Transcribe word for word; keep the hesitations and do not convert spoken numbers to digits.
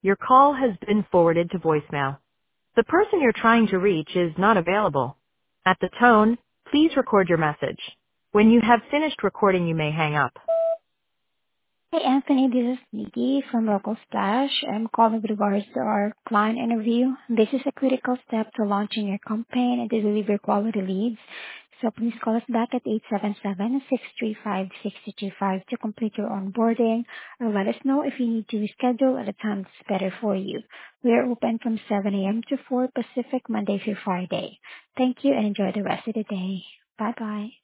Your call has been forwarded to voicemail. The person you're trying to reach is not available. At the tone, please record your message. When you have finished recording, you may hang up. Hey, Anthony, this is Nikki from Local Splash. I'm calling with regards to our client interview. This is a critical step to launching your campaign and to deliver quality leads. So please call us back at eight seven seven, six three five, six two two five to complete your onboarding, or let us know if you need to reschedule at a time that's better for you. We are open from seven a.m. to four Pacific, Monday through Friday. Thank you and enjoy the rest of the day. Bye-bye.